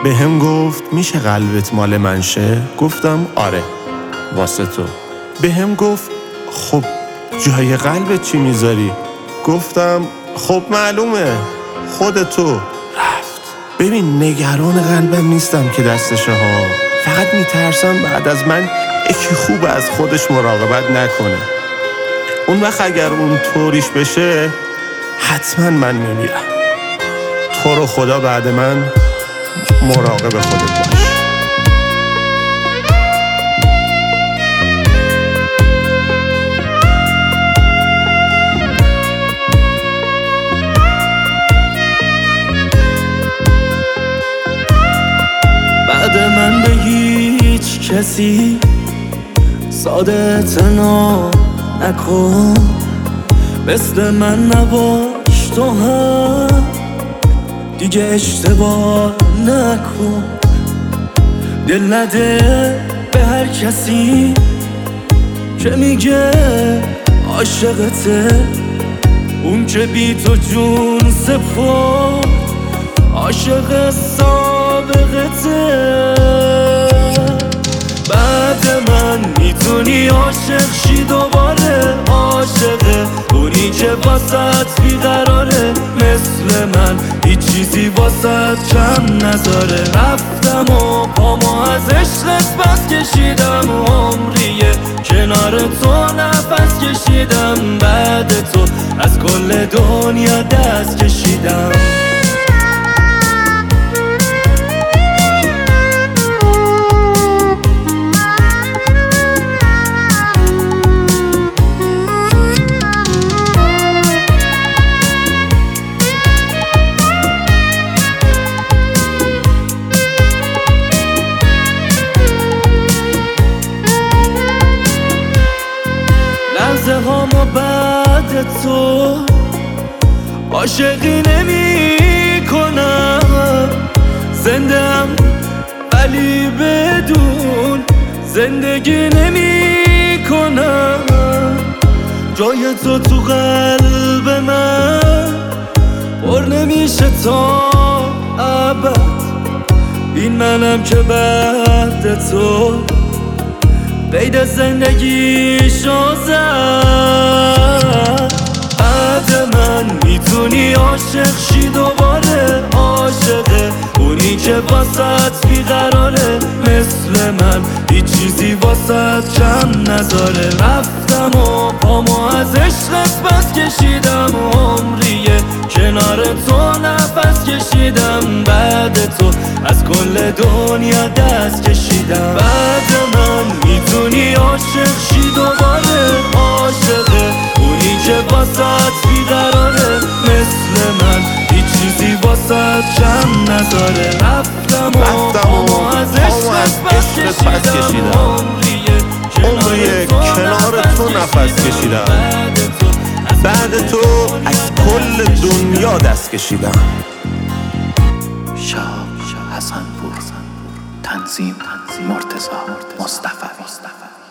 بهم گفت میشه قلبت مال من شه؟ گفتم آره واسه تو. بهم گفت خب جای قلبت چی میذاری؟ گفتم خب معلومه خود تو. رفت. ببین نگران قلبم نیستم که دستشه ها، فقط میترسم بعد از من یکی خوب از خودش مراقبت نکنه. اون وقت اگر اون طوریش بشه حتما من میمیرم. تو رو خدا بعد من مراقب خودت باش. بعد من به هیچ کسی ساده اعتنا نکن، مثل من نباش تو هم دیگه اشتباه نکن. دل نده به هر کسی که میگه عاشقته، اون که بی تو جون سپرد عاشق سابقته. بعد من میتونی عاشق شی دوباره، عاشقه اونی که واسط بیقراره، مثل من هیچ چیزی واسط کم نذاره. رفتم و پامو از عشقت بس کشیدم، عمریه کنار تو نفس کشیدم، بعد تو از کل دنیا دست کشیدم. لحظه هامو بعد تو عاشقی نمی کنم، زندم ولی بدون زندگی نمی کنم. جای تو قلب من پر نمیشه تا ابد، این منم که بعد تو قید زندگی زد. بعد من میتونی عاشق شی دوباره، عاشقه اونی که واسط بیقراره، مثل من هیچ چیزی واسط کم نذاره. رفتم و پامو از عشقت بس کشیدم، عمریه کنار تو نفس کشیدم، بعد تو از کل دنیا دست کشیدم. بعد من میتونی عاشق شی دوباره، عاشقه اونی که واسط بیقراره، مثل من هیچ چیزی واسط کم نذاره. رفتم و پامو از عشقت بس کشیدم، عمریه کنار تو نفس کشیدم، بعد تو از کل دنیا دست کشیدم. شاه حسن‌پور، تنظیم مرتضی مصطفی.